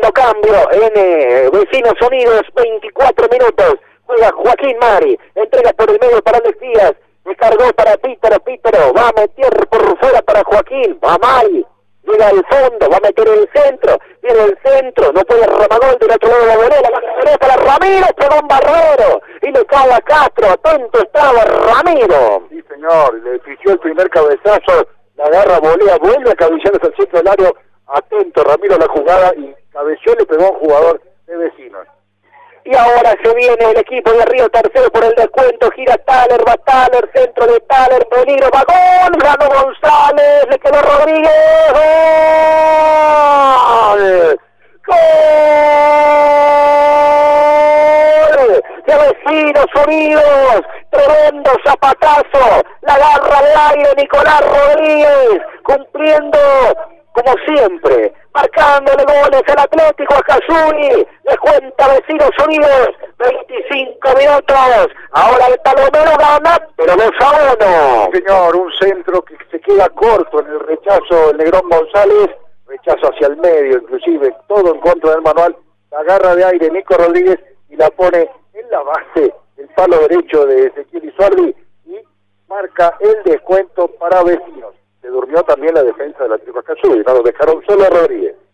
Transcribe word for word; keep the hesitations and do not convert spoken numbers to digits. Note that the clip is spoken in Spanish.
Segundo cambio en eh, Vecinos Unidos, veinticuatro minutos. Juega Joaquín Mari, entrega por el medio para Alex Díaz, descargó para Pítaro, Pítaro, va a meter por fuera para Joaquín, va Mari, llega al fondo, va a meter el centro, viene el centro, no puede Ramagol del otro lado de la bolera, la para Ramiro, pegó un Barbero, y le cae a Castro, atento estaba Ramiro. Sí señor, le pifió el primer cabezazo, la agarra, volea, vuelve a cabecearse al centro del área, atento Ramiro a la jugada, y cabeció, le pegó a un jugador de Vecinos. Y ahora se viene el equipo de Río Tercero por el descuento, gira Thaler, va Thaler, centro de Thaler, peligro, va gol, ganó González, le quedó Rodríguez, gol, gol, de Vecinos Unidos, tremendo zapatazo, la agarra al aire Nicolás Rodríguez, cumpliendo como siempre, marcándole goles al Atlético a Cazuri, le cuenta Vecinos Unidos, veinticinco minutos, ahora el Talonero gana, pero dos a uno. Señor, un centro que se queda corto en el rechazo del Negrón González, rechazo hacia el medio, inclusive todo en contra del manual, la agarra de aire Nico Rodríguez y la pone en la base del palo derecho de Ezequiel Isuardi y marca el descuento para Vecinos. Se durmió también la defensa del Atlético Cazuri, no lo dejaron solo a Rodríguez.